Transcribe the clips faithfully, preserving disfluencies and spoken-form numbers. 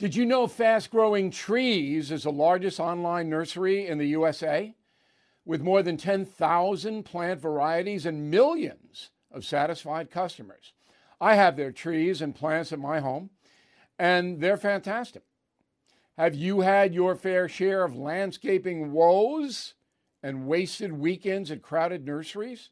Did you know Fast Growing Trees is the largest online nursery in the U S A with more than ten thousand plant varieties and millions of satisfied customers? I have their trees and plants at my home, and they're fantastic. Have you had your fair share of landscaping woes and wasted weekends at crowded nurseries?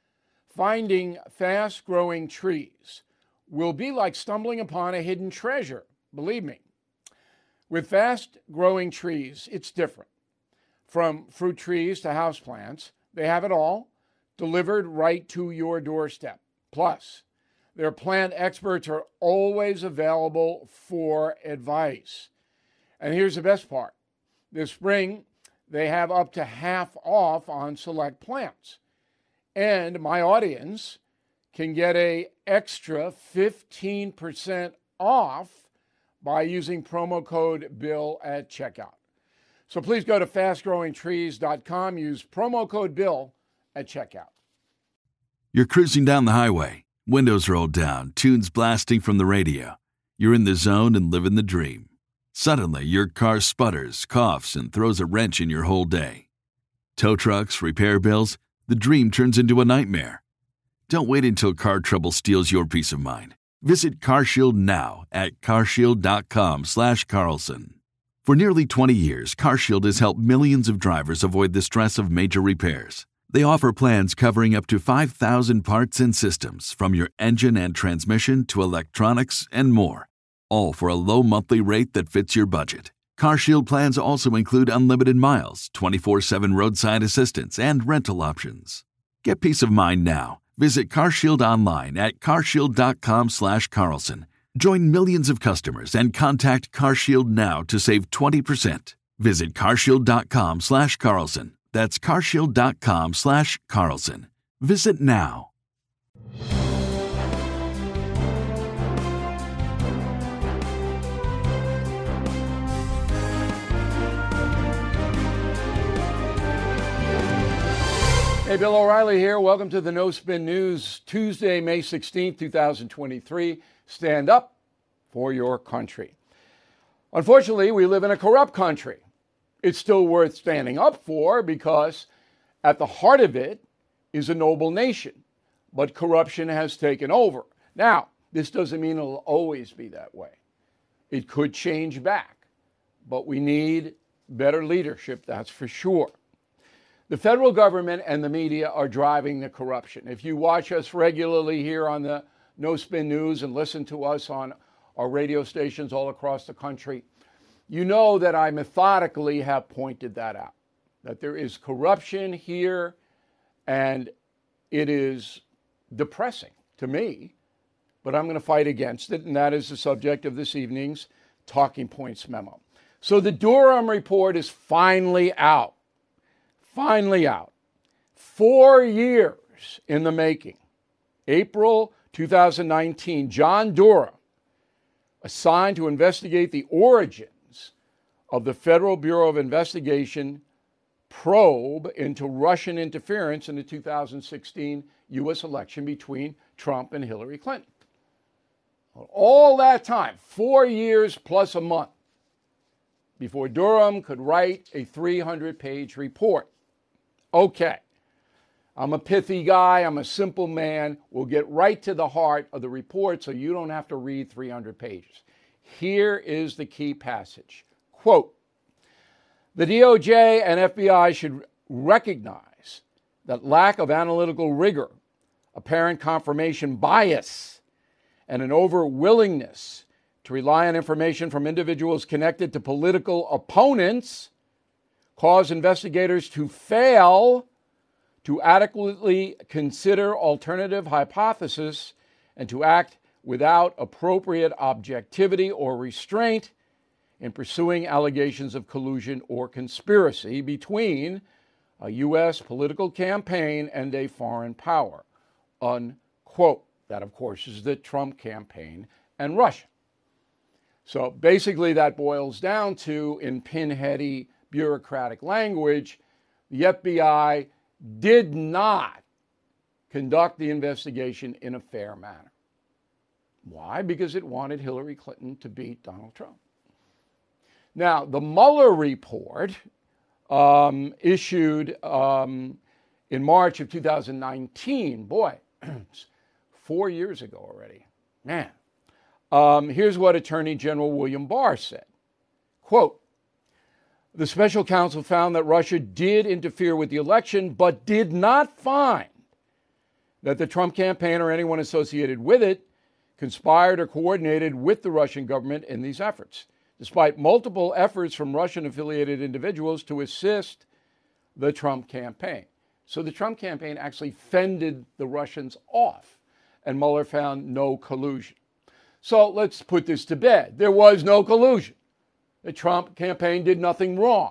Finding Fast Growing Trees will be like stumbling upon a hidden treasure, believe me. With Fast Growing Trees, it's different. From fruit trees to houseplants, they have it all delivered right to your doorstep. Plus, their plant experts are always available for advice. And here's the best part. This spring, they have up to half off on select plants. And my audience can get an extra fifteen percent off by using promo code BILL at checkout. So please go to fast growing trees dot com, use promo code BILL at checkout. You're cruising down the highway, windows rolled down, tunes blasting from the radio. You're in the zone and living the dream. Suddenly, your car sputters, coughs, and throws a wrench in your whole day. Tow trucks, repair bills, the dream turns into a nightmare. Don't wait until car trouble steals your peace of mind. Visit CarShield now at carshield.com slash Carlson. For nearly twenty years, CarShield has helped millions of drivers avoid the stress of major repairs. They offer plans covering up to five thousand parts and systems, from your engine and transmission to electronics and more, all for a low monthly rate that fits your budget. CarShield plans also include unlimited miles, twenty-four seven roadside assistance, and rental options. Get peace of mind now. Visit CarShield online at carshield.com slash Carlson. Join millions of customers and contact CarShield now to save twenty percent. Visit carshield.com slash Carlson. That's carshield.com slash Carlson. Visit now. Hey, Bill O'Reilly here. Welcome to the No Spin News, Tuesday, May sixteenth, twenty twenty-three. Stand up for your country. Unfortunately, we live in a corrupt country. It's still worth standing up for because at the heart of it is a noble nation. But corruption has taken over. Now, this doesn't mean it'll always be that way. It could change back. But we need better leadership, that's for sure. The federal government and the media are driving the corruption. If you watch us regularly here on the No Spin News and listen to us on our radio stations all across the country, you know that I methodically have pointed that out, that there is corruption here, and it is depressing to me, but I'm going to fight against it, and that is the subject of this evening's Talking Points memo. So the Durham report is finally out. Finally out. Four years in the making. April two thousand nineteen, John Durham, assigned to investigate the origins of the Federal Bureau of Investigation probe into Russian interference in the two thousand sixteen U S election between Trump and Hillary Clinton. All that time, four years plus a month, before Durham could write a three hundred page report. Okay, I'm a pithy guy, I'm a simple man. We'll get right to the heart of the report so you don't have to read three hundred pages. Here is the key passage. Quote, the D O J and F B I should recognize that lack of analytical rigor, apparent confirmation bias, and an over-willingness to rely on information from individuals connected to political opponents cause investigators to fail to adequately consider alternative hypotheses and to act without appropriate objectivity or restraint in pursuing allegations of collusion or conspiracy between a U S political campaign and a foreign power. Unquote. That, of course, is the Trump campaign and Russia. So basically that boils down to, in pinheady bureaucratic language, the F B I did not conduct the investigation in a fair manner. Why? Because it wanted Hillary Clinton to beat Donald Trump. Now, the Mueller report um, issued um, in March of two thousand nineteen, boy, four years ago already, man. Um, here's what Attorney General William Barr said, quote, "The special counsel found that Russia did interfere with the election, but did not find that the Trump campaign or anyone associated with it conspired or coordinated with the Russian government in these efforts, despite multiple efforts from Russian-affiliated individuals to assist the Trump campaign." So the Trump campaign actually fended the Russians off, and Mueller found no collusion. So let's put this to bed. There was no collusion. The Trump campaign did nothing wrong.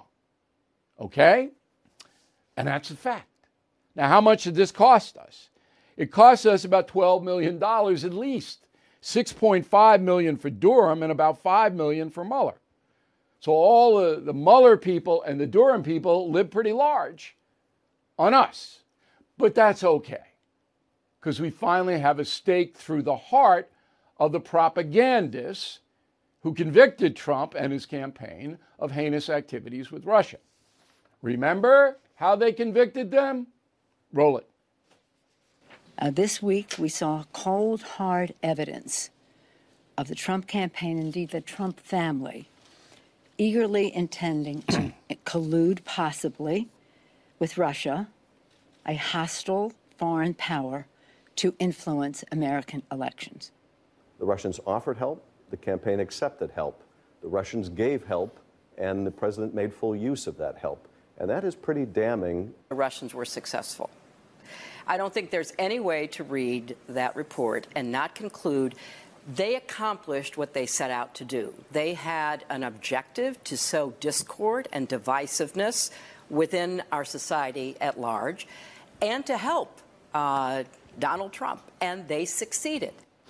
Okay? And that's a fact. Now, how much did this cost us? It cost us about twelve million dollars at least. six point five million dollars for Durham and about five million dollars for Mueller. So all the, the Mueller people and the Durham people live pretty large on us. But that's okay, because we finally have a stake through the heart of the propagandists who convicted Trump and his campaign of heinous activities with Russia. Remember how they convicted them? Roll it. Uh, this week, we saw cold, hard evidence of the Trump campaign, indeed the Trump family, eagerly intending to collude possibly with Russia, a hostile foreign power, to influence American elections. The Russians offered help. The campaign accepted help. The Russians gave help, and the president made full use of that help. And that is pretty damning. The Russians were successful. I don't think there's any way to read that report and not conclude they accomplished what they set out to do. They had an objective to sow discord and divisiveness within our society at large and to help uh, Donald Trump, and they succeeded.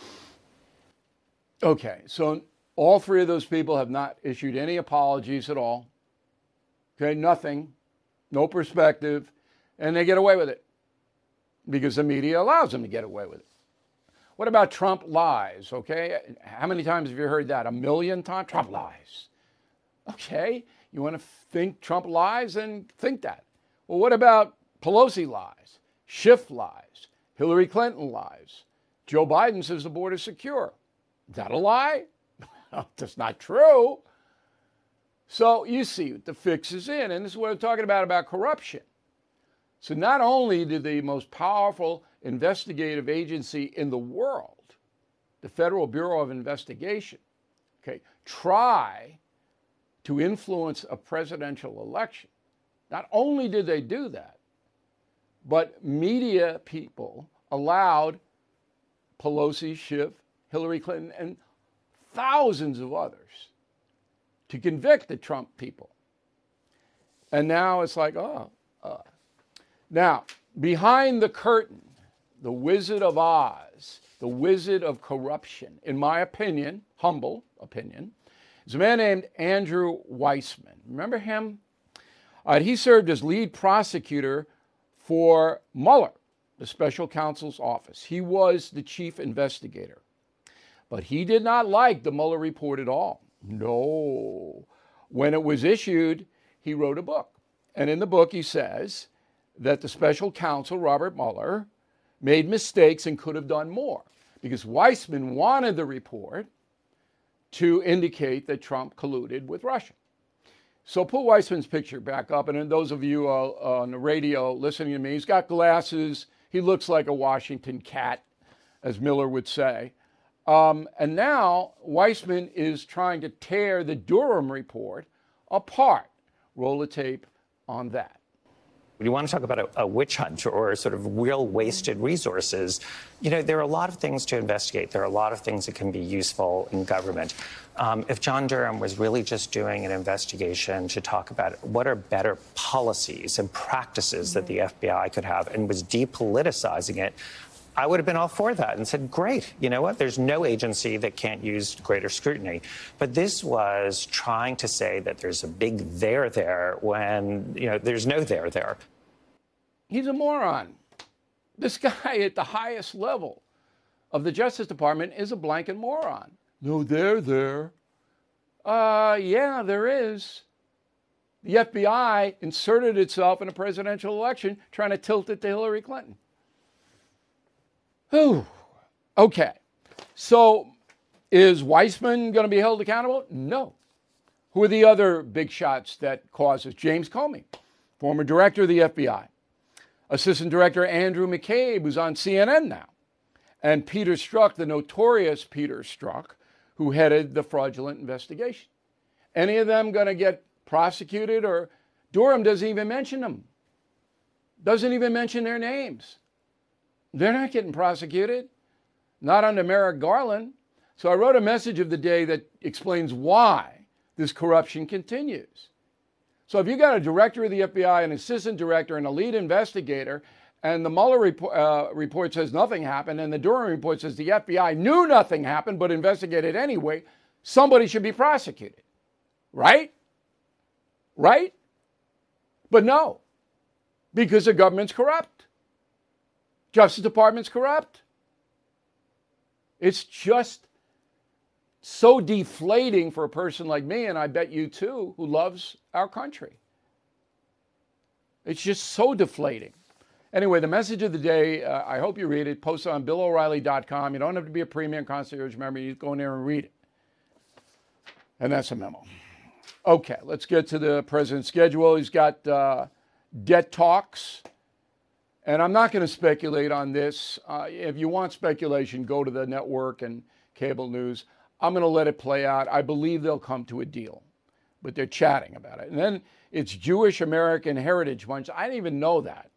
Okay, so all three of those people have not issued any apologies at all. Okay, nothing, no perspective, and they get away with it because the media allows them to get away with it. What about Trump lies, okay? How many times have you heard that? A million times? Trump lies. Okay, you want to think Trump lies? Then think that. Well, what about Pelosi lies? Schiff lies. Hillary Clinton lies. Joe Biden says the border's secure. Is that a lie? That's not true. So you see, the fix is in, and this is what I'm talking about, about corruption. So not only did the most powerful investigative agency in the world, the Federal Bureau of Investigation, okay, try to influence a presidential election, not only did they do that, but media people allowed Pelosi, Schiff, Hillary Clinton, and thousands of others to convict the Trump people. And now it's like, oh. Uh. Now, behind the curtain, the Wizard of Oz, the Wizard of Corruption, in my opinion, humble opinion, is a man named Andrew Weissmann. Remember him? Uh, he served as lead prosecutor for Mueller, the special counsel's office. He was the chief investigator. But he did not like the Mueller report at all. No. When it was issued, he wrote a book. And in the book, he says that the special counsel, Robert Mueller, made mistakes and could have done more because Weissmann wanted the report to indicate that Trump colluded with Russia. So put Weissmann's picture back up. And then those of you uh, on the radio listening to me, he's got glasses. He looks like a Washington cat, as Miller would say. Um, and now Weissmann is trying to tear the Durham report apart. Roll the tape on that. You want to talk about a, a witch hunt or sort of real wasted resources. You know, there are a lot of things to investigate. There are a lot of things that can be useful in government. Um, if John Durham was really just doing an investigation to talk about what are better policies and practices that the F B I could have and was depoliticizing it, I would have been all for that and said, great, you know what? There's no agency that can't use greater scrutiny. But this was trying to say that there's a big there there when, you know, there's no there there. He's a moron. This guy at the highest level of the Justice Department is a blanket moron. No there there. Uh, yeah, there is. The F B I inserted itself in a presidential election trying to tilt it to Hillary Clinton. Whew. Okay. So is Weissman going to be held accountable? No. Who are the other big shots that caused this? James Comey, former director of the F B I. Assistant Director Andrew McCabe, who's on C N N now. And Peter Strzok, the notorious Peter Strzok, who headed the fraudulent investigation. Any of them going to get prosecuted? Or Durham doesn't even mention them. Doesn't even mention their names. They're not getting prosecuted. Not under Merrick Garland. So I wrote a message of the day that explains why this corruption continues. So if you got a director of the F B I, an assistant director, and a lead investigator, and the Mueller report, uh, report says nothing happened, and the Durham report says the F B I knew nothing happened but investigated anyway, somebody should be prosecuted. Right? Right? But no, because the government's corrupt. Justice Department's corrupt. It's just so deflating for a person like me, and I bet you too, who loves our country. It's just so deflating. Anyway, the message of the day, uh, I hope you read it. Post it on Bill O'Reilly dot com. You don't have to be a premium concierge member. You go in there and read it. And that's a memo. Okay, let's get to the president's schedule. He's got uh, debt talks. And I'm not going to speculate on this. Uh, if you want speculation, go to the network and cable news. I'm going to let it play out. I believe they'll come to a deal, but they're chatting about it. And then it's Jewish American Heritage Month. I didn't even know that.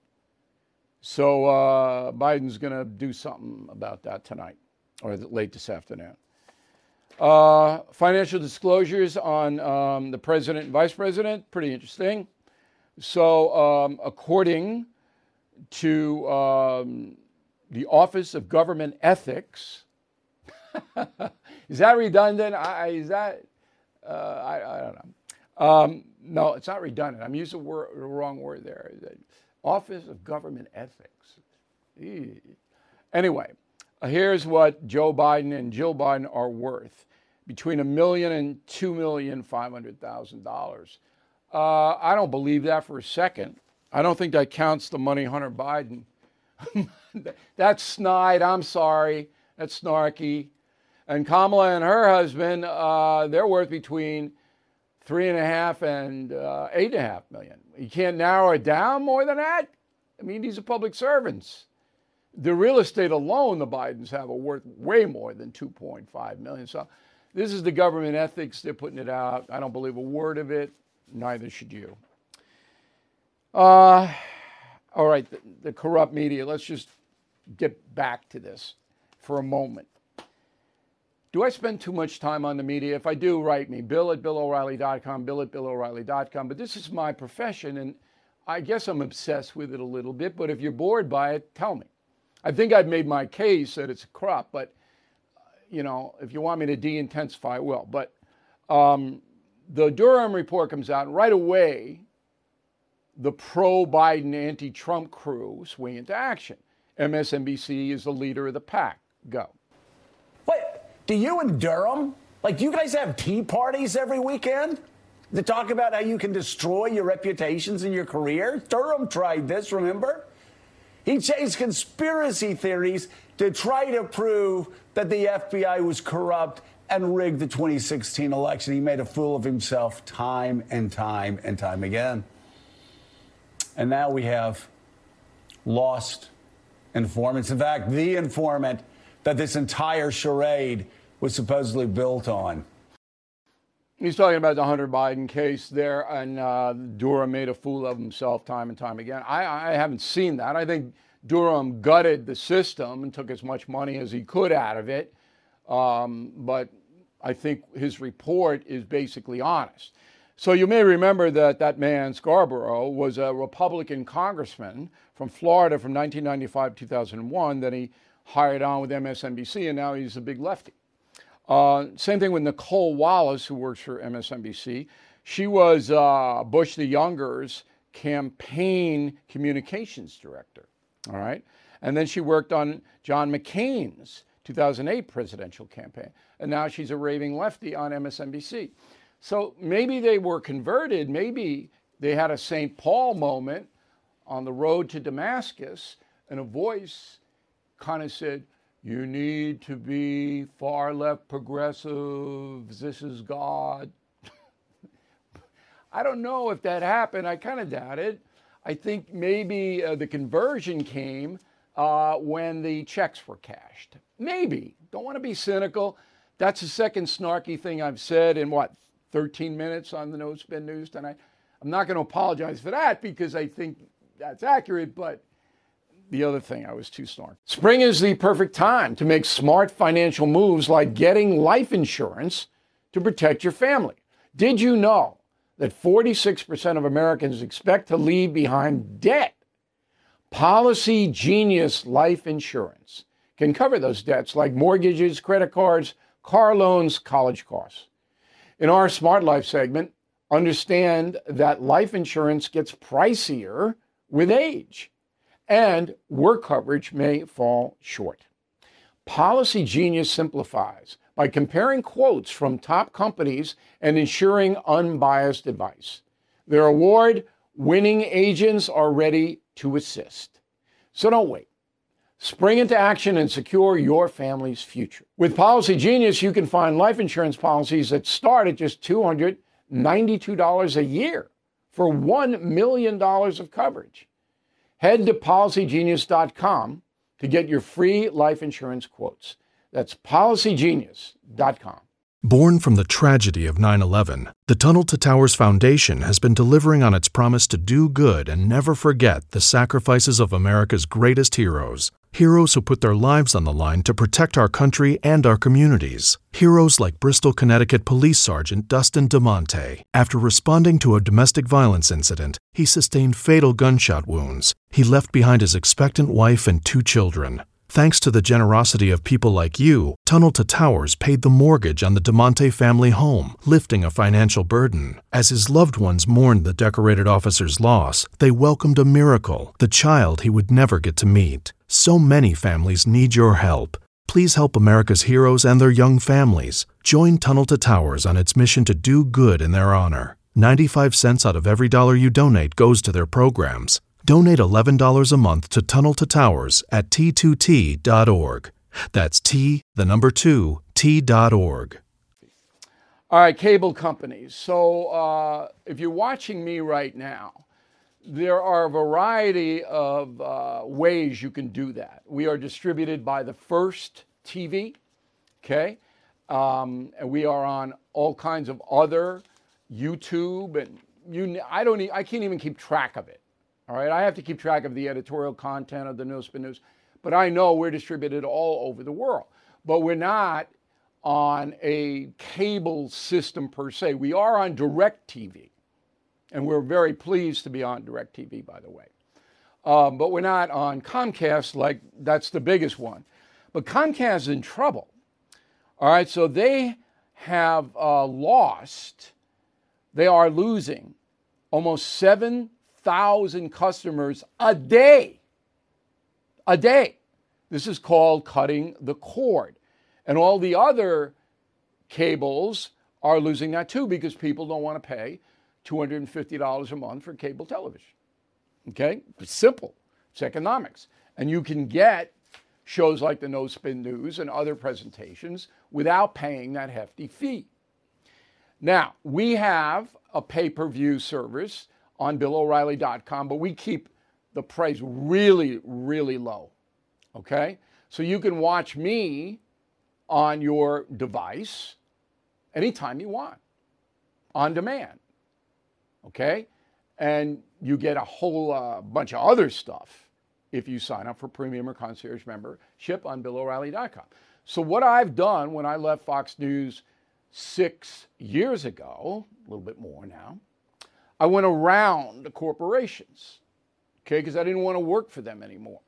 So uh, Biden's going to do something about that tonight or late this afternoon. Uh, financial disclosures on um, the president and vice president, pretty interesting. So um, according to um, the Office of Government Ethics, is that redundant? I, is that, uh, I, I don't know. Um, no, it's not redundant. I'm using the, word, the wrong word there. Office of Government Ethics. Eee. Anyway, uh, here's what Joe Biden and Jill Biden are worth. Between a million and two million five hundred thousand dollars. Uh, I don't believe that for a second. I don't think that counts the money Hunter Biden. That's snide. I'm sorry. That's snarky. And Kamala and her husband, uh, they're worth between three and a half and uh, eight and a half million. You can't narrow it down more than that. I mean, these are public servants. The real estate alone, the Bidens have, are worth way more than two point five million. So this is the government ethics. They're putting it out. I don't believe a word of it. Neither should you. Uh, all right, the, the corrupt media. Let's just get back to this for a moment. Do I spend too much time on the media? If I do, write me. Bill at Bill O'Reilly dot com, Bill at Bill O'Reilly dot com. But this is my profession, and I guess I'm obsessed with it a little bit. But if you're bored by it, tell me. I think I've made my case that it's a crop, but, you know, if you want me to de-intensify, I will. But um, the Durham report comes out, and right away, the pro-Biden, anti-Trump crew swing into action. M S N B C is the leader of the pack. Go. Wait, do you and Durham, like, do you guys have tea parties every weekend to talk about how you can destroy your reputations and your career? Durham tried this, remember? He chased conspiracy theories to try to prove that the F B I was corrupt and rigged the twenty sixteen election. He made a fool of himself time and time and time again. And now we have lost informants. In fact, the informant that this entire charade was supposedly built on. He's talking about the Hunter Biden case there, and uh, Durham made a fool of himself time and time again. I, I haven't seen that. I think Durham gutted the system and took as much money as he could out of it. Um, but I think his report is basically honest. So you may remember that that man, Scarborough, was a Republican congressman from Florida from nineteen ninety-five to two thousand one that he hired on with M S N B C, and now he's a big lefty. Uh, same thing with Nicole Wallace, who works for M S N B C. She was uh, Bush the Younger's campaign communications director, all right? And then she worked on John McCain's two thousand eight presidential campaign. And now she's a raving lefty on M S N B C. So maybe they were converted. Maybe they had a Saint Paul moment on the road to Damascus, and a voice kind of said, you need to be far left progressives. This is God. I don't know if that happened. I kind of doubt it. I think maybe uh, the conversion came uh, when the checks were cashed. Maybe. Don't want to be cynical. That's the second snarky thing I've said in, what, thirteen minutes on the No Spin News tonight. I'm not going to apologize for that because I think that's accurate, but the other thing, I was too snarky. Spring is the perfect time to make smart financial moves like getting life insurance to protect your family. Did you know that forty-six percent of Americans expect to leave behind debt? Policy Genius Life Insurance can cover those debts like mortgages, credit cards, car loans, college costs. In our Smart Life segment, understand that life insurance gets pricier with age, and work coverage may fall short. Policy Genius simplifies by comparing quotes from top companies and ensuring unbiased advice. Their award-winning agents are ready to assist. So don't wait. Spring into action and secure your family's future. With Policy Genius, you can find life insurance policies that start at just two hundred ninety-two dollars a year for one million dollars of coverage. Head to policy genius dot com to get your free life insurance quotes. That's policy genius dot com. Born from the tragedy of nine eleven, the Tunnel to Towers Foundation has been delivering on its promise to do good and never forget the sacrifices of America's greatest heroes. Heroes who put their lives on the line to protect our country and our communities. Heroes like Bristol, Connecticut Police Sergeant Dustin DeMonte. After responding to a domestic violence incident, he sustained fatal gunshot wounds. He left behind his expectant wife and two children. Thanks to the generosity of people like you, Tunnel to Towers paid the mortgage on the DeMonte family home, lifting a financial burden. As his loved ones mourned the decorated officer's loss, they welcomed a miracle, the child he would never get to meet. So many families need your help. Please help America's heroes and their young families. Join Tunnel to Towers on its mission to do good in their honor. ninety-five cents out of every dollar you donate goes to their programs. Donate eleven dollars a month to Tunnel to Towers at T two T dot org. That's T, the number two, T dot org. All right, cable companies. So uh, if you're watching me right now, there are a variety of uh, ways you can do that. We are distributed by the First T V, okay? Um, and we are on all kinds of other YouTube, and you, I don't, I can't even keep track of it. All right, I have to keep track of the editorial content of the No Spin News, but I know we're distributed all over the world. But we're not on a cable system per se. We are on DirecTV, and we're very pleased to be on DirecTV, by the way. Um, but we're not on Comcast, like that's the biggest one. But Comcast is in trouble. All right, so they have uh, lost, they are losing almost seven thousand customers a day. A day. This is called cutting the cord. And all the other cables are losing that too because people don't want to pay two hundred fifty dollars a month for cable television. Okay? It's simple. It's economics. And you can get shows like the No Spin News and other presentations without paying that hefty fee. Now, we have a pay-per-view service on Bill O'Reilly dot com, but we keep the price really, really low, okay? So you can watch me on your device anytime you want, on demand, okay? And you get a whole uh, bunch of other stuff if you sign up for Premium or Concierge membership on Bill O'Reilly dot com. So what I've done when I left Fox News six years ago, a little bit more now, I went around the corporations, okay, because I didn't want to work for them anymore.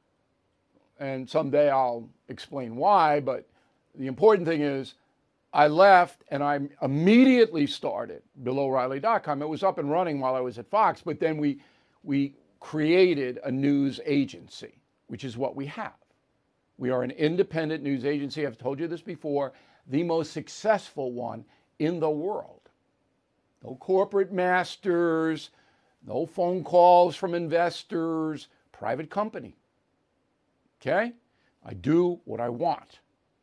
And someday I'll explain why, but the important thing is I left and I immediately started Bill O'Reilly dot com. It was up and running while I was at Fox, but then we, we created a news agency, which is what we have. We are an independent news agency. I've told you this before, the most successful one in the world. No corporate masters, no phone calls from investors, private company. Okay? I do what I want.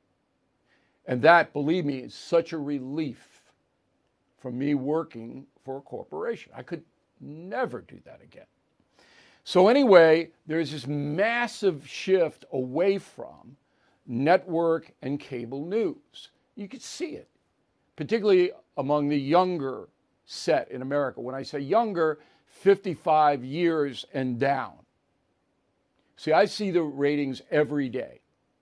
And that, believe me, is such a relief from me working for a corporation. I could never do that again. So anyway, there's this massive shift away from network and cable news. You could see it, particularly among the younger set in America. When I say younger, fifty-five years and down. See, I see the ratings every day.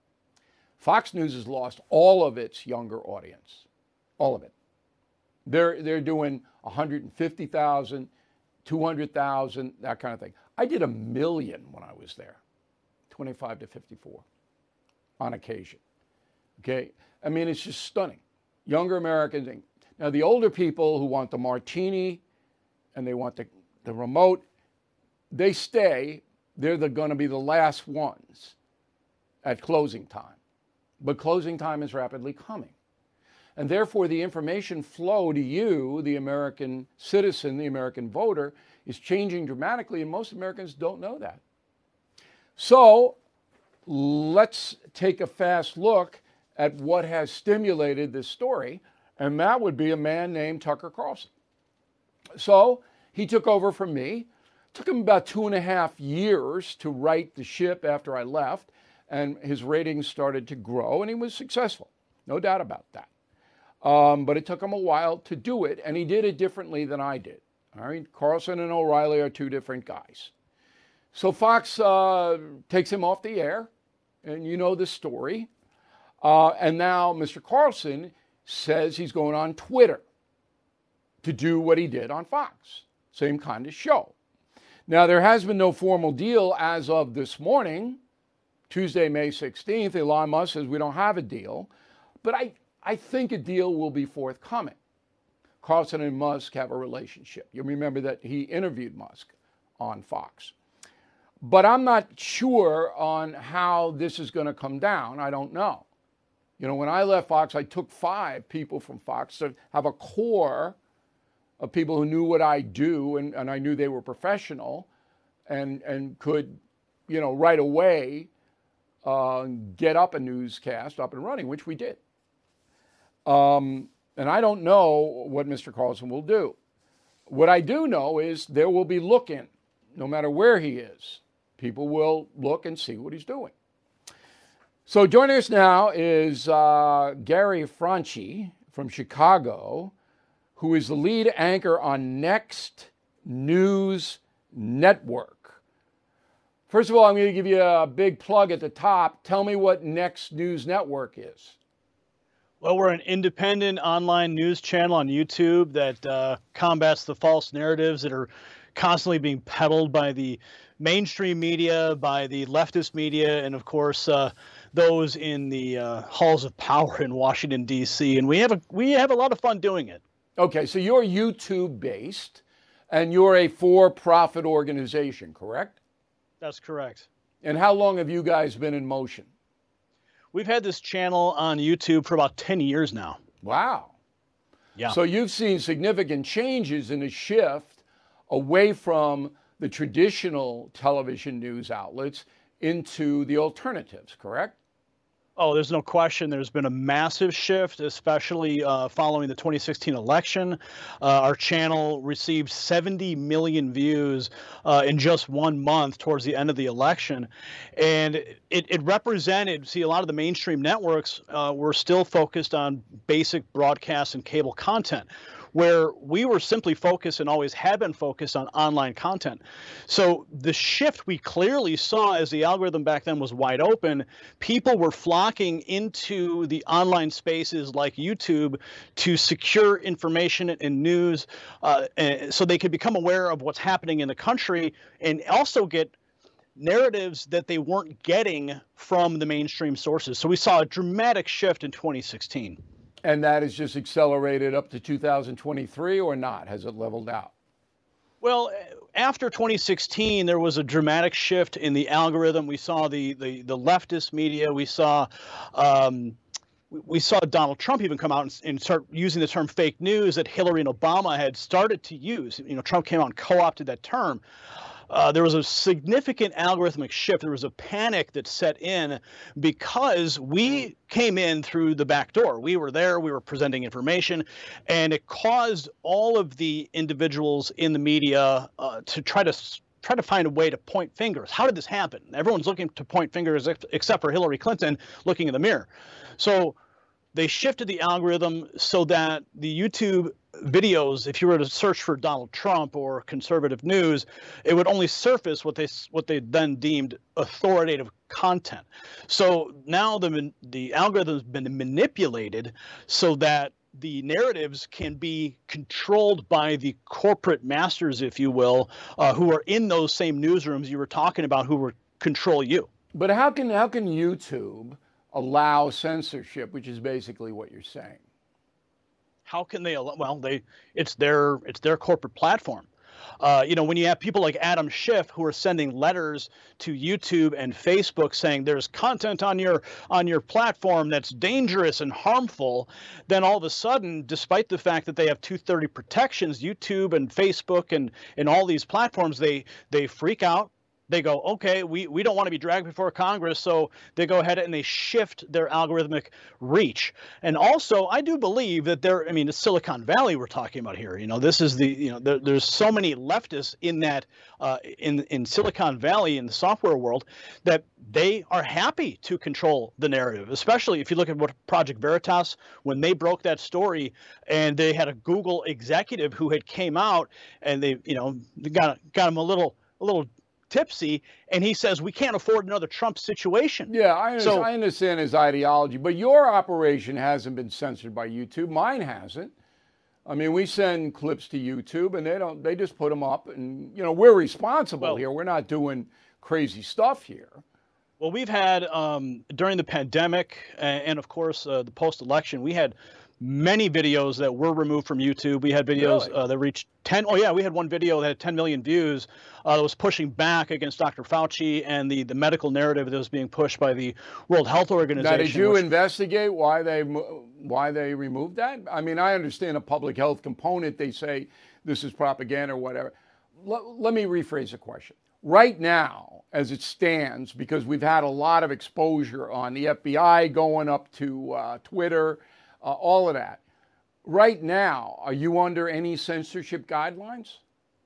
Fox News has lost all of its younger audience, all of it. They're, they're doing one hundred fifty thousand, two hundred thousand, that kind of thing. I did a million when I was there, twenty-five to fifty-four on occasion. Okay? I mean, it's just stunning. Younger Americans. Now, the older people who want the martini and they want the, the remote, they stay. They're the, going to be the last ones at closing time. But closing time is rapidly coming. And therefore, the information flow to you, the American citizen, the American voter, is changing dramatically, and most Americans don't know that. So let's take a fast look at what has stimulated this story, and that would be a man named Tucker Carlson. So he took over from me. It took him about two and a half years to right the ship after I left, and his ratings started to grow, and he was successful. No doubt about that. Um, but it took him a while to do it, and he did it differently than I did. All right, Carlson and O'Reilly are two different guys. So Fox uh, takes him off the air, and you know the story. Uh, and now Mister Carlson says he's going on Twitter to do what he did on Fox. Same kind of show. Now, there has been no formal deal as of this morning, Tuesday, May sixteenth. Elon Musk says we don't have a deal. But I, I think a deal will be forthcoming. Carlson and Musk have a relationship. You remember that he interviewed Musk on Fox. But I'm not sure on how this is going to come down. I don't know. You know, when I left Fox, I took five people from Fox to have a core of people who knew what I do, and, and I knew they were professional and, and could, you know, right away uh, get up a newscast up and running, which we did. Um, and I don't know what Mister Carlson will do. What I do know is there will be looking, no matter where he is. People will look and see what he's doing. So joining us now is uh, Gary Franchi from Chicago, who is the lead anchor on Next News Network. First of all, I'm going to give you a big plug at the top. Tell me what Next News Network is. Well, we're an independent online news channel on YouTube that uh, combats the false narratives that are constantly being peddled by the mainstream media, by the leftist media, and of course, uh, those in the uh, halls of power in Washington, D C. And we have a we have a lot of fun doing it. Okay, so you're YouTube based, and you're a for-profit organization, correct? That's correct. And how long have you guys been in motion? We've had this channel on YouTube for about ten years now. Wow. Yeah. So you've seen significant changes in a shift away from the traditional television news outlets into the alternatives, correct? Oh, there's no question. There's been a massive shift, especially uh, following the twenty sixteen election. Uh, our channel received seventy million views uh, in just one month towards the end of the election. And it, it represented, see, a lot of the mainstream networks uh, were still focused on basic broadcast and cable content, where we were simply focused and always had been focused on online content. So the shift we clearly saw as the algorithm back then was wide open, people were flocking into the online spaces like YouTube to secure information and news uh, so they could become aware of what's happening in the country and also get narratives that they weren't getting from the mainstream sources. So we saw a dramatic shift in twenty sixteen. And that has just accelerated up to two thousand twenty-three or not? Has it leveled out? Well, after twenty sixteen, there was a dramatic shift in the algorithm. We saw the the, the leftist media. We saw um, we saw Donald Trump even come out and, and start using the term fake news that Hillary and Obama had started to use. You know, Trump came out and co-opted that term. Uh, there was a significant algorithmic shift. There was a panic that set in because we came in through the back door. We were there, we were presenting information, and it caused all of the individuals in the media uh, to try to try to find a way to point fingers. How did this happen? Everyone's looking to point fingers except for Hillary Clinton looking in the mirror. So they shifted the algorithm so that the YouTube videos, if you were to search for Donald Trump or conservative news, it would only surface what they what they then deemed authoritative content. So now the the algorithm has been manipulated so that the narratives can be controlled by the corporate masters, if you will, uh, who are in those same newsrooms you were talking about, who were control you. But how can how can YouTube allow censorship, which is basically what you're saying? How can they allow? Well, they it's their it's their corporate platform. Uh, you know, when you have people like Adam Schiff who are sending letters to YouTube and Facebook saying there's content on your on your platform that's dangerous and harmful, then all of a sudden, despite the fact that they have two thirty protections, YouTube and Facebook and and all these platforms, they they freak out. They go, okay, we, we don't want to be dragged before Congress, so they go ahead and they shift their algorithmic reach. And also, I do believe that there, I mean, it's Silicon Valley we're talking about here. You know, this is the, you know, there, there's so many leftists in that, uh, in in Silicon Valley in the software world that they are happy to control the narrative, especially if you look at what Project Veritas, when they broke that story and they had a Google executive who had came out and they, you know, got got him a little a little. tipsy, and he says we can't afford another Trump situation. Yeah, I understand, so, I understand his ideology, but your operation hasn't been censored by YouTube. Mine hasn't. I mean, we send clips to YouTube, and they don't. They just put them up, and you know we're responsible well, here. We're not doing crazy stuff here. Well, we've had um, during the pandemic, and, and of course uh, the post-election, we had many videos that were removed from YouTube. We had videos Really? uh, that reached ten. Oh yeah, we had one video that had ten million views uh, that was pushing back against Doctor Fauci and the, the medical narrative that was being pushed by the World Health Organization. Now, did you which, investigate why they why they removed that? I mean, I understand a public health component. They say this is propaganda or whatever. L- let me rephrase the question. Right now, as it stands, because we've had a lot of exposure on the F B I going up to uh, Twitter, uh, all of that. Right now, are you under any censorship guidelines?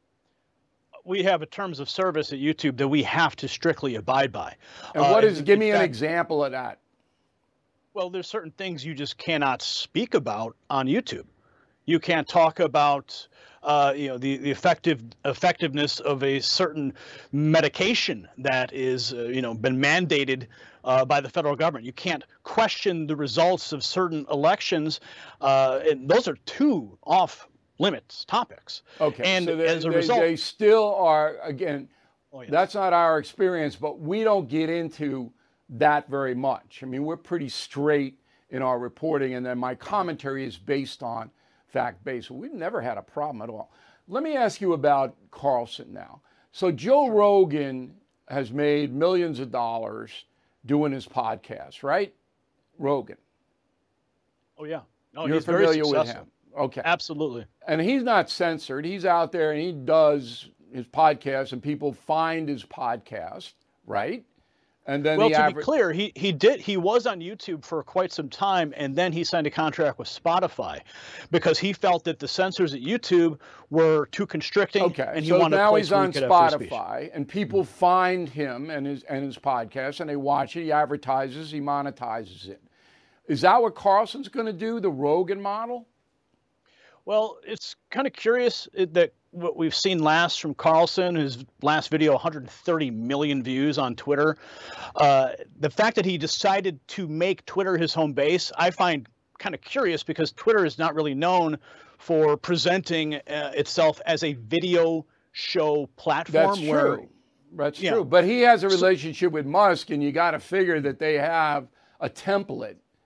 We have a terms of service at YouTube that we have to strictly abide by. And what uh, is, give me fact, an example of that. Well, there's certain things you just cannot speak about on YouTube. You can't talk about, uh, you know, the, the effective effectiveness of a certain medication that is, uh, you know, been mandated uh, by the federal government. You can't question the results of certain elections. Uh, and those are two off limits topics. Okay. And so they, as a they, result, they still are, again, oh, yes. That's not our experience, but we don't get into that very much. I mean, we're pretty straight in our reporting, and then my commentary is based on fact-based. We've never had a problem at all. Let me ask you about Carlson now. So Joe Rogan has made millions of dollars doing his podcast, right? Rogan. Oh, yeah. No, You're he's very familiar with successful. him. Okay. Absolutely. And he's not censored. He's out there and he does his podcast, and people find his podcast, right? And then well, the to average... be clear, he he did he was on YouTube for quite some time, and then he signed a contract with Spotify because he felt that the censors at YouTube were too constricting. Okay, and he so wanted now a place he's where on he could have free speech. Spotify, and people find him and his and his podcast, and they watch it. He advertises, he monetizes it. Is that what Carlson's going to do? The Rogan model? Well, it's kind of curious that what we've seen last from Carlson, his last video, one hundred thirty million views on Twitter. Uh, the fact that he decided to make Twitter his home base, I find kind of curious because Twitter is not really known for presenting uh, itself as a video show platform. That's where, true. That's yeah. true. But he has a relationship with Musk, and you got to figure that they have a template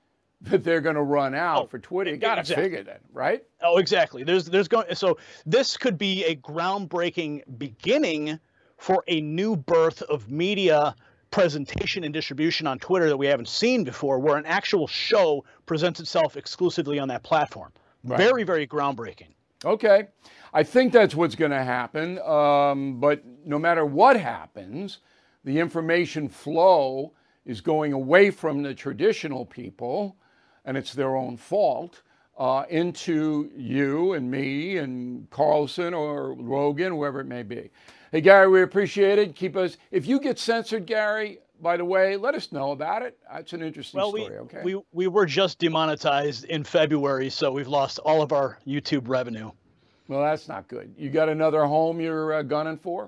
that they're going to run out oh, for Twitter. You got to exactly. figure that, right? Oh, exactly. There's there's going so this could be a groundbreaking beginning for a new birth of media presentation and distribution on Twitter that we haven't seen before, where an actual show presents itself exclusively on that platform. Right. Very, very groundbreaking. Okay. I think that's what's going to happen. Um, but no matter what happens, the information flow is going away from the traditional people, and it's their own fault, uh, into you and me and Carlson or Rogan, whoever it may be. Hey, Gary, we appreciate it. Keep us, if you get censored, Gary, by the way, let us know about it. That's an interesting well, story, we, okay? We, we were just demonetized in February, so we've lost all of our YouTube revenue. Well, that's not good. You got another home you're uh, gunning for?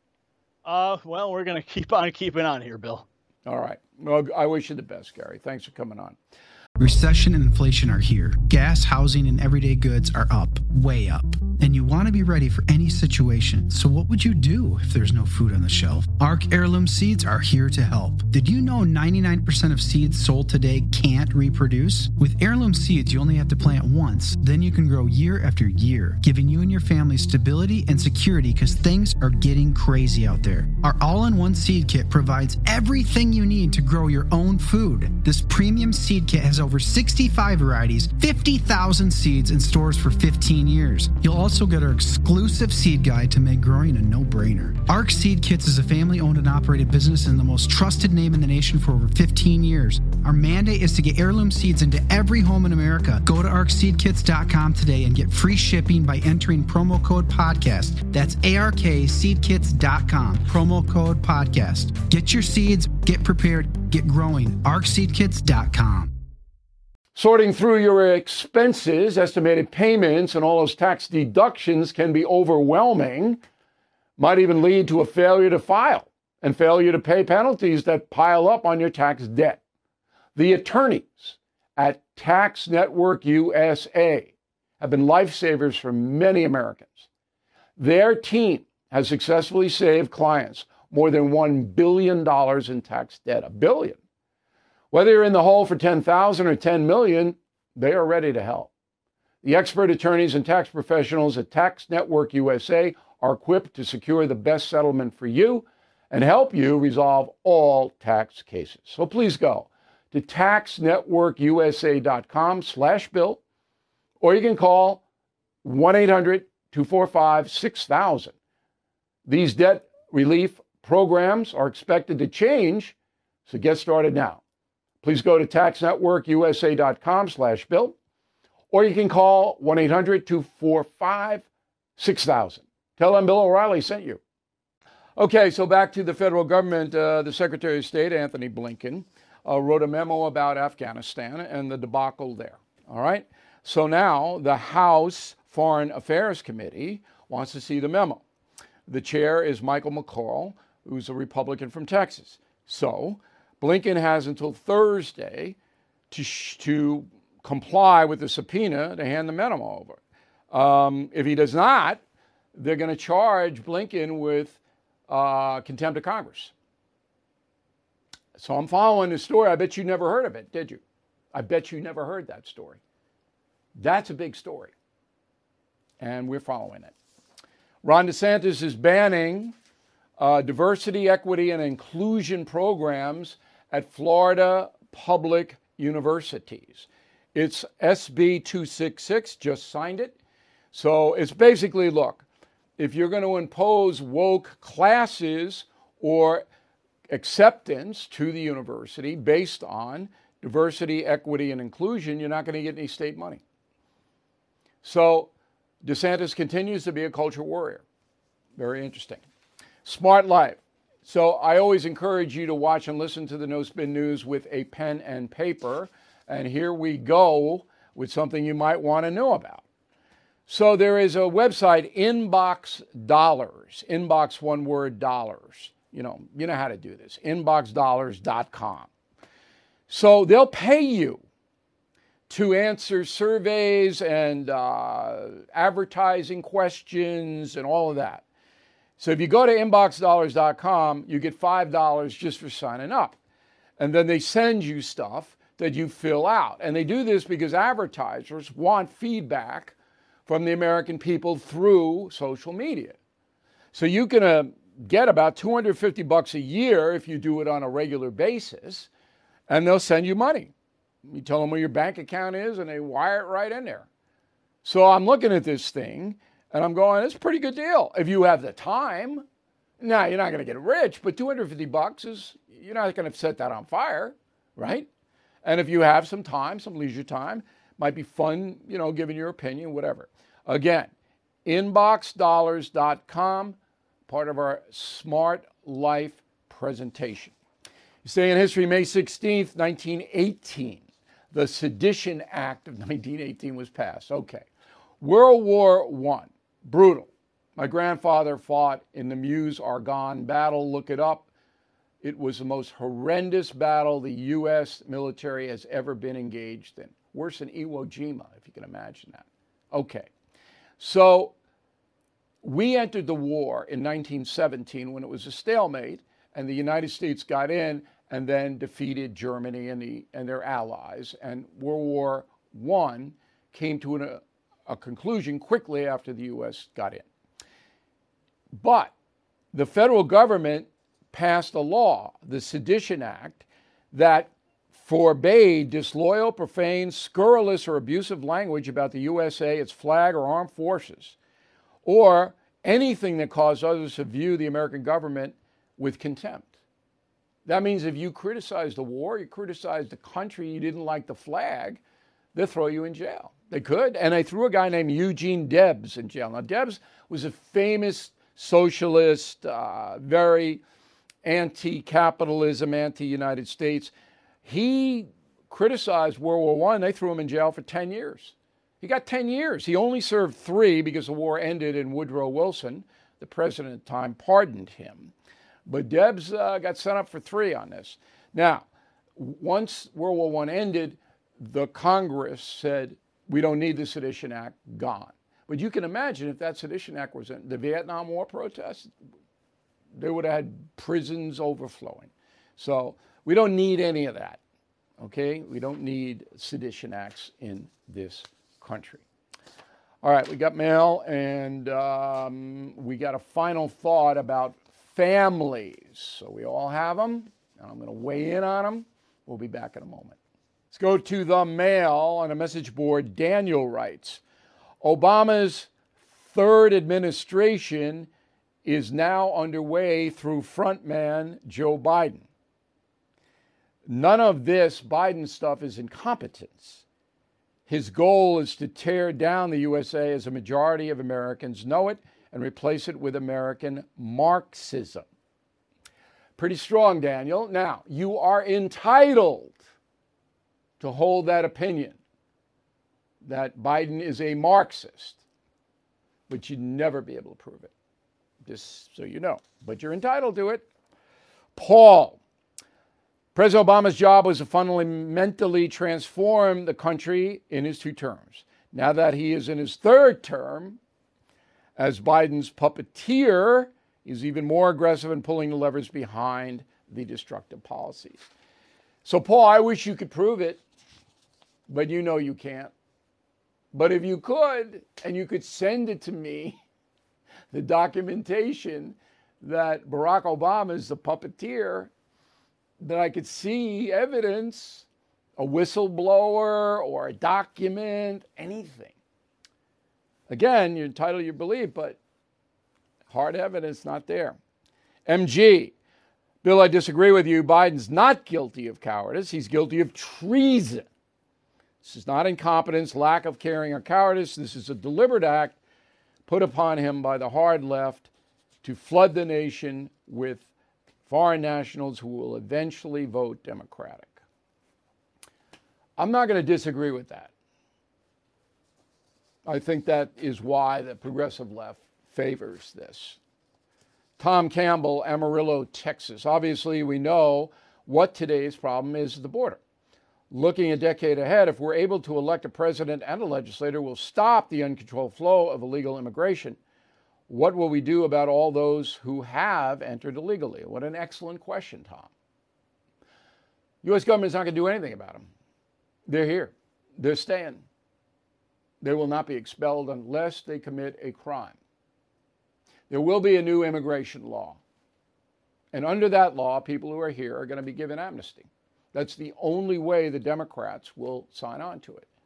Uh, well, we're going to keep on keeping on here, Bill. All right. Well, I wish you the best, Gary. Thanks for coming on. Recession and inflation are here. Gas, housing, and everyday goods are up, way up. And you want to be ready for any situation. So what would you do if there's no food on the shelf? Arc Heirloom Seeds are here to help. Did you know ninety-nine percent of seeds sold today can't reproduce? With Heirloom Seeds, you only have to plant once. Then you can grow year after year, giving you and your family stability and security because things are getting crazy out there. Our all-in-one seed kit provides everything you need to grow your own food. This premium seed kit has over sixty-five varieties, fifty thousand seeds, and stores for fifteen years. You'll also get our exclusive seed guide to make growing a no-brainer. Arc Seed Kits is a family-owned and operated business and the most trusted name in the nation for over fifteen years. Our mandate is to get heirloom seeds into every home in America. Go to arc seed kits dot com today and get free shipping by entering promo code podcast. That's A R K seed kits dot com, promo code podcast. Get your seeds, get prepared, get growing. arc seed kits dot com. Sorting through your expenses, estimated payments, and all those tax deductions can be overwhelming. Might even lead to a failure to file and failure to pay penalties that pile up on your tax debt. The attorneys at Tax Network U S A have been lifesavers for many Americans. Their team has successfully saved clients more than one billion dollars in tax debt. A billion. Whether you're in the hole for ten thousand dollars or ten million dollars, they are ready to help. The expert attorneys and tax professionals at Tax Network U S A are equipped to secure the best settlement for you and help you resolve all tax cases. So please go to tax network u s a dot com slash bill, or you can call one eight hundred two four five six thousand. These debt relief programs are expected to change, so get started now. Please go to tax network u s a dot com slash bill, or you can call one eight hundred two four five six thousand. Tell them Bill O'Reilly sent you. Okay, so back to the federal government. Uh, the Secretary of State, Anthony Blinken, uh, wrote a memo about Afghanistan and the debacle there. All right? So now the House Foreign Affairs Committee wants to see the memo. The chair is Michael McCaul, who's a Republican from Texas. So Blinken has until Thursday to, sh- to comply with the subpoena to hand the memo over. Um, if he does not, they're going to charge Blinken with uh, contempt of Congress. So I'm following the story. I bet you never heard of it, did you? I bet you never heard that story. That's a big story. And we're following it. Ron DeSantis is banning uh, diversity, equity, and inclusion programs at Florida public universities. It's S B two sixty-six, just signed it. So it's basically, look, if you're going to impose woke classes or acceptance to the university based on diversity, equity, and inclusion, you're not going to get any state money. So DeSantis continues to be a culture warrior. Very interesting. Smart Life. So I always encourage you to watch and listen to the No Spin News with a pen and paper. And here we go with something you might want to know about. So there is a website, Inbox Dollars, Inbox one word dollars. You know, you know how to do this, inbox dollars dot com. So they'll pay you to answer surveys and uh, advertising questions and all of that. So if you go to inbox dollars dot com, you get five dollars just for signing up. And then they send you stuff that you fill out. And they do this because advertisers want feedback from the American people through social media. So you can uh, get about two hundred fifty bucks a year if you do it on a regular basis, and they'll send you money. You tell them where your bank account is, and they wire it right in there. So I'm looking at this thing, and I'm going, it's a pretty good deal. If you have the time, now you're not going to get rich, but two hundred fifty bucks is, you're not going to set that on fire, right? And if you have some time, some leisure time, might be fun, you know, giving your opinion, whatever. Again, inbox dollars dot com, part of our Smart Life presentation. You stay in history, May sixteenth, nineteen eighteen. The Sedition Act of nineteen eighteen was passed. Okay. World War One, brutal. My grandfather fought in the Meuse-Argonne battle. Look it up. It was the most horrendous battle the U S military has ever been engaged in. Worse than Iwo Jima, if you can imagine that. Okay. So we entered the war in nineteen seventeen when it was a stalemate, and the United States got in and then defeated Germany and, the, and their allies. And World War One came to an, a conclusion quickly after the U S got in. But the federal government passed a law, the Sedition Act, that forbade disloyal, profane, scurrilous, or abusive language about the U S A, its flag, or armed forces, or anything that caused others to view the American government with contempt. That means if you criticize the war, you criticize the country, you didn't like the flag, they'll throw you in jail. They could, and they threw a guy named Eugene Debs in jail. Now, Debs was a famous socialist, uh, very anti-capitalism, anti-United States. He criticized World War One. They threw him in jail for ten years. He got ten years. He only served three because the war ended and Woodrow Wilson, the president at the time, pardoned him. But Debs uh, got sent up for three on this. Now, once World War One ended, the Congress said, we don't need the Sedition Act, gone. But you can imagine if that Sedition Act was in the Vietnam War protests, they would have had prisons overflowing. So we don't need any of that, okay? We don't need sedition acts in this country. All right, we got mail, and um, we got a final thought about families. So we all have them, and I'm going to weigh in on them. We'll be back in a moment. Let's go to the mail. On a message board, Daniel writes, Obama's third administration is now underway through frontman Joe Biden. None of this Biden stuff is incompetence. His goal is to tear down the U S A as a majority of Americans know it and replace it with American Marxism. Pretty strong, Daniel. Now, you are entitled to hold that opinion that Biden is a Marxist, but you'd never be able to prove it, just so you know. But you're entitled to it. Paul, President Obama's job was to fundamentally transform the country in his two terms. Now that he is in his third term, as Biden's puppeteer, he's even more aggressive in pulling the levers behind the destructive policies. So, Paul, I wish you could prove it, but you know you can't. But if you could, and you could send it to me, the documentation that Barack Obama is the puppeteer, that I could see evidence, a whistleblower or a document, anything. Again, you're entitled to your belief, but hard evidence not there. M G, Bill, I disagree with you. Biden's not guilty of cowardice. He's guilty of treason. This is not incompetence, lack of caring, or cowardice. This is a deliberate act put upon him by the hard left to flood the nation with foreign nationals who will eventually vote Democratic. I'm not going to disagree with that. I think that is why the progressive left favors this. Tom Campbell, Amarillo, Texas. Obviously, we know what today's problem is at the border. Looking a decade ahead, if we're able to elect a president and a legislator who will stop the uncontrolled flow of illegal immigration, what will we do about all those who have entered illegally? What an excellent question, Tom. U S government's not going to do anything about them. They're here. They're staying. They will not be expelled unless they commit a crime. There will be a new immigration law. And under that law, people who are here are going to be given amnesty. That's the only way the Democrats will sign on to it.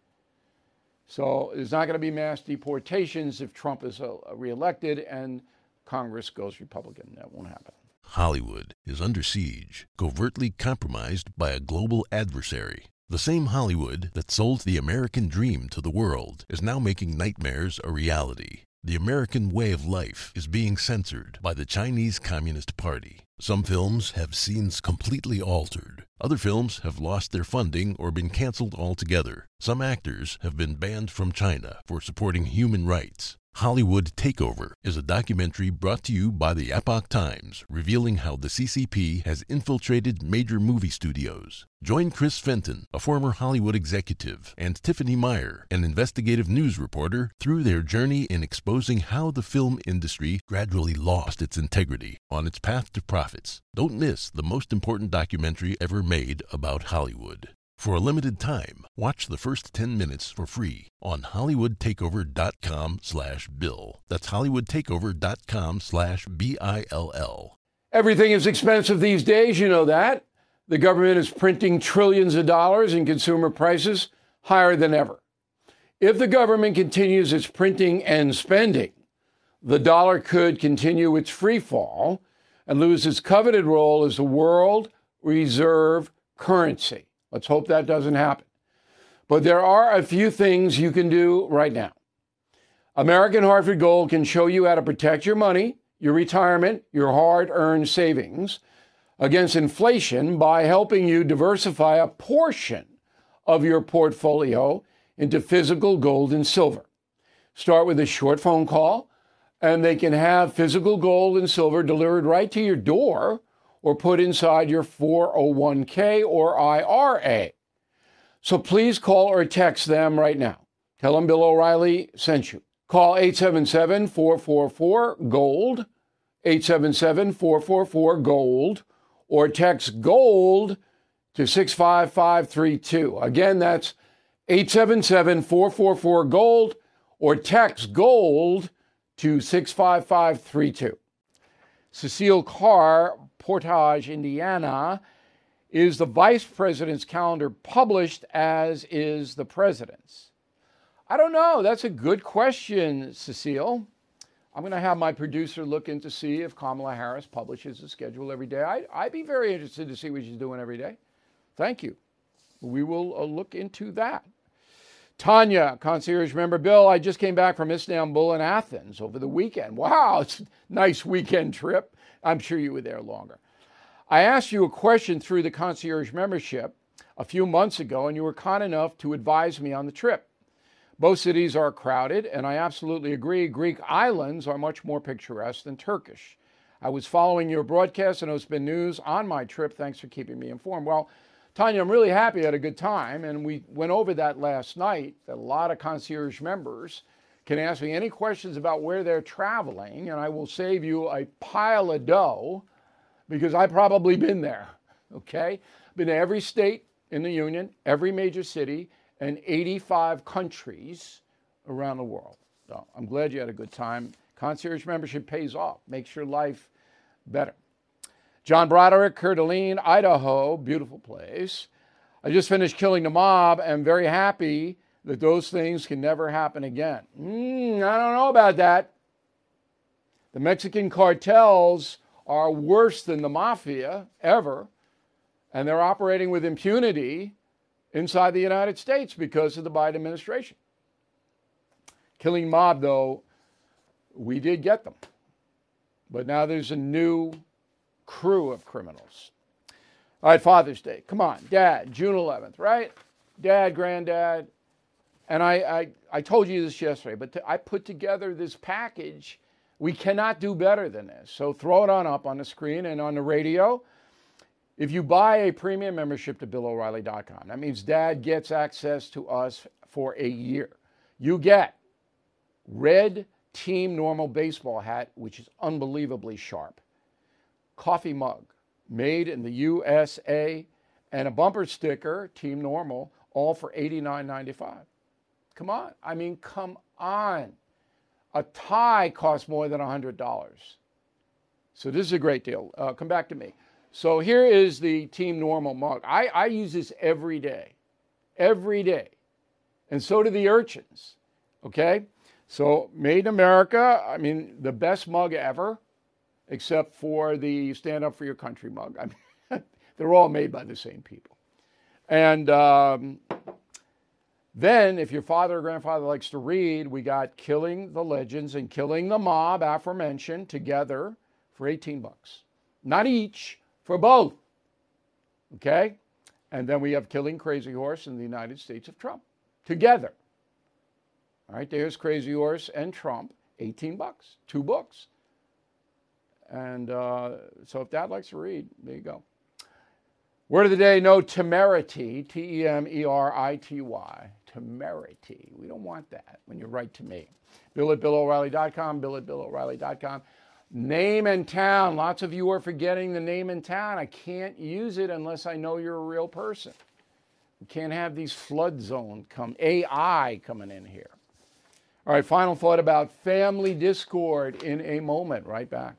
So there's not going to be mass deportations if Trump is uh, reelected and Congress goes Republican. That won't happen. Hollywood is under siege, covertly compromised by a global adversary. The same Hollywood that sold the American dream to the world is now making nightmares a reality. The American way of life is being censored by the Chinese Communist Party. Some films have scenes completely altered. Other films have lost their funding or been canceled altogether. Some actors have been banned from China for supporting human rights. Hollywood Takeover is a documentary brought to you by the Epoch Times, revealing how the C C P has infiltrated major movie studios. Join Chris Fenton, a former Hollywood executive, and Tiffany Meyer, an investigative news reporter, through their journey in exposing how the film industry gradually lost its integrity on its path to profits. Don't miss the most important documentary ever made about Hollywood. For a limited time, watch the first ten minutes for free on hollywoodtakeover.com slash bill. That's hollywoodtakeover.com slash B I L L. Everything is expensive these days, you know that. The government is printing trillions of dollars and consumer prices higher than ever. If the government continues its printing and spending, the dollar could continue its free fall and lose its coveted role as the world reserve currency. Let's hope that doesn't happen. But there are a few things you can do right now. American Hartford Gold can show you how to protect your money, your retirement, your hard-earned savings against inflation by helping you diversify a portion of your portfolio into physical gold and silver. Start with a short phone call, and they can have physical gold and silver delivered right to your door or put inside your four oh one k or I R A. So please call or text them right now. Tell them Bill O'Reilly sent you. Call eight seven seven, four four four, GOLD, eight seven seven, four four four, GOLD, or text GOLD to six five five three two. Again, that's eight seven seven, four four four, GOLD, or text GOLD to six five five three two. Cecile Carr, Portage, Indiana, is the vice president's calendar published as is the president's? I don't know. That's a good question, Cecile. I'm going to have my producer look in to see if Kamala Harris publishes a schedule every day. I, I'd be very interested to see what she's doing every day. Thank you. We will uh, look into that. Tanya, concierge member. Bill, I just came back from Istanbul and Athens over the weekend. Wow, it's a nice weekend trip. I'm sure you were there longer. I asked you a question through the concierge membership a few months ago, and you were kind enough to advise me on the trip. Both cities are crowded, and I absolutely agree. Greek islands are much more picturesque than Turkish. I was following your broadcast and Ospin News on my trip. Thanks for keeping me informed. Well, Tanya, I'm really happy I had a good time, and we went over that last night, that a lot of concierge members can ask me any questions about where they're traveling, and I will save you a pile of dough because I've probably been there, okay? Been to every state in the Union, every major city, and eighty-five countries around the world. So I'm glad you had a good time. Concierge membership pays off, makes your life better. John Broderick, Coeur d'Alene, Idaho, beautiful place. I just finished killing the mob. I'm very happy that those things can never happen again. Mm, I don't know about that. The Mexican cartels are worse than the mafia ever, and they're operating with impunity inside the United States because of the Biden administration. Killing mob, though, we did get them. But now there's a new crew of criminals. All right, Father's Day. Come on, Dad, June eleventh, right? Dad, Granddad. And I, I, I told you this yesterday, but to, I put together this package. We cannot do better than this. So throw it on up on the screen and on the radio. If you buy a premium membership to Bill O'Reilly dot com, that means Dad gets access to us for a year. You get red Team Normal baseball hat, which is unbelievably sharp, coffee mug made in the U S A, and a bumper sticker, Team Normal, all for eighty-nine ninety-five. Come on. I mean, come on. A tie costs more than one hundred dollars. So this is a great deal. Uh, come back to me. So here is the Team Normal mug. I, I use this every day. Every day. And so do the urchins. Okay? So made in America, I mean, the best mug ever, except for the Stand Up for Your Country mug. I mean, they're all made by the same people. And um, then, if your father or grandfather likes to read, we got Killing the Legends and Killing the Mob, aforementioned, together for eighteen bucks. Not each, for both. Okay? And then we have Killing Crazy Horse in the United States of Trump, together. All right, there's Crazy Horse and Trump, eighteen bucks, two books. And uh, so if Dad likes to read, there you go. Word of the day, no temerity, T E M E R I T Y, temerity. We don't want that when you write to me. Bill at Bill O'Reilly dot com, Bill at Bill O'Reilly dot com. Name and town. Lots of you are forgetting the name and town. I can't use it unless I know you're a real person. We can't have these flood zones come, A I coming in here. All right, final thought about family discord in a moment. Right back.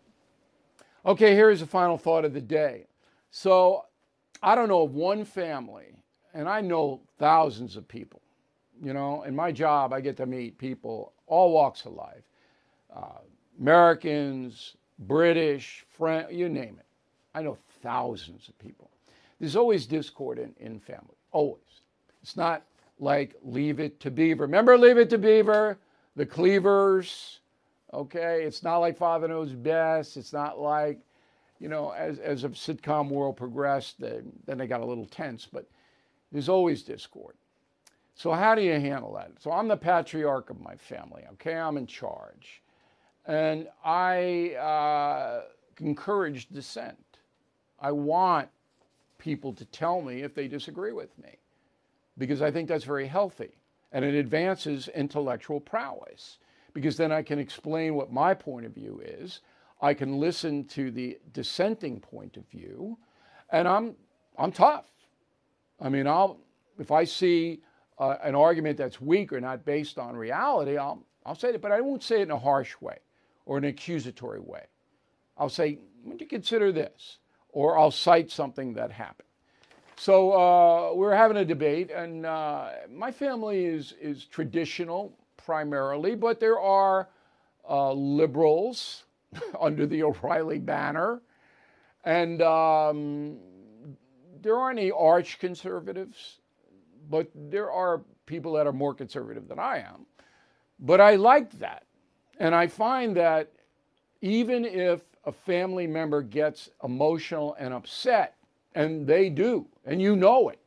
Okay, here's the final thought of the day. So I don't know of one family, and I know thousands of people. You know, in my job, I get to meet people, all walks of life. Uh, Americans, British, French, you name it. I know thousands of people. There's always discord in, in family, always. It's not like Leave It to Beaver. Remember Leave It to Beaver? The Cleavers, okay? It's not like Father Knows Best. It's not like, you know, as, as a sitcom world progressed, they, then they got a little tense, but there's always discord. So how do you handle that? So I'm the patriarch of my family, okay? I'm in charge. And I uh, encourage dissent. I want people to tell me if they disagree with me, because I think that's very healthy. And it advances intellectual prowess, because then I can explain what my point of view is. I can listen to the dissenting point of view, and I'm I'm tough. I mean, I'll if I see uh, an argument that's weak or not based on reality, I'll I'll say it, but I won't say it in a harsh way or an accusatory way. I'll say, would you consider this? Or I'll cite something that happened. So uh, we're having a debate, and uh, my family is, is traditional primarily, but there are uh, liberals under the O'Reilly banner, and um, there aren't any arch conservatives, but there are people that are more conservative than I am. But I like that, and I find that even if a family member gets emotional and upset, and they do, and you know it,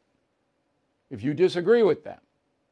if you disagree with them.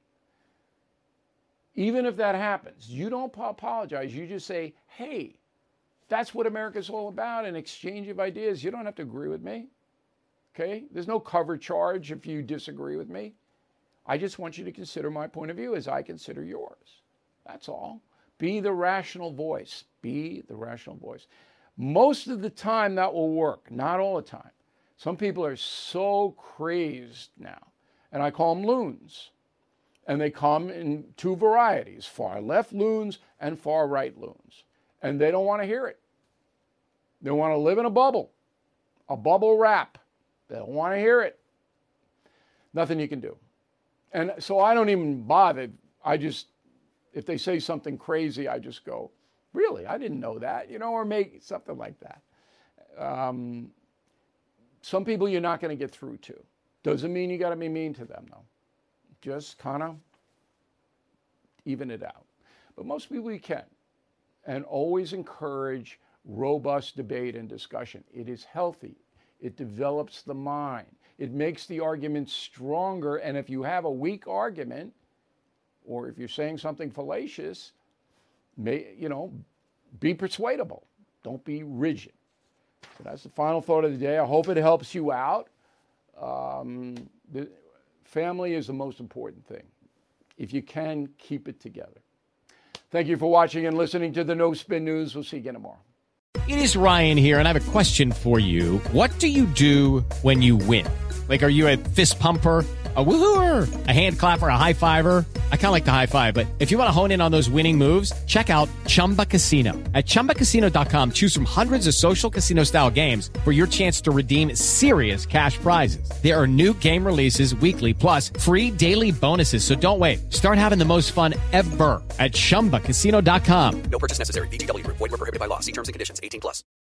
Even if that happens, you don't apologize. You just say, hey, that's what America's all about, an exchange of ideas. You don't have to agree with me, okay? There's no cover charge if you disagree with me. I just want you to consider my point of view as I consider yours. That's all. Be the rational voice. Be the rational voice. Most of the time that will work, not all the time. Some people are so crazed now, and I call them loons. And they come in two varieties, far left loons and far right loons. And they don't want to hear it. They want to live in a bubble, a bubble wrap. They don't want to hear it. Nothing you can do. And so I don't even bother. I just, if they say something crazy, I just go, really? I didn't know that, you know, or make something like that. Um, Some people you're not going to get through to. Doesn't mean you got to be mean to them, though. Just kind of even it out. But most people you can. And always encourage robust debate and discussion. It is healthy. It develops the mind. It makes the argument stronger. And if you have a weak argument, or if you're saying something fallacious, may, you know, be persuadable. Don't be rigid. So that's the final thought of the day. I hope it helps you out. Um, the family is the most important thing. If you can, keep it together. Thank you for watching and listening to the No Spin News. We'll see you again tomorrow. It is Ryan here, and I have a question for you. What do you do when you win? Like, are you a fist pumper? A woohooer, a hand clapper, a high fiver. I kind of like the high five, but if you want to hone in on those winning moves, check out Chumba Casino. At chumba casino dot com, choose from hundreds of social casino style games for your chance to redeem serious cash prizes. There are new game releases weekly, plus free daily bonuses. So don't wait. Start having the most fun ever at chumba casino dot com. No purchase necessary. V G W Group. Void where prohibited by law. See terms and conditions. eighteen plus.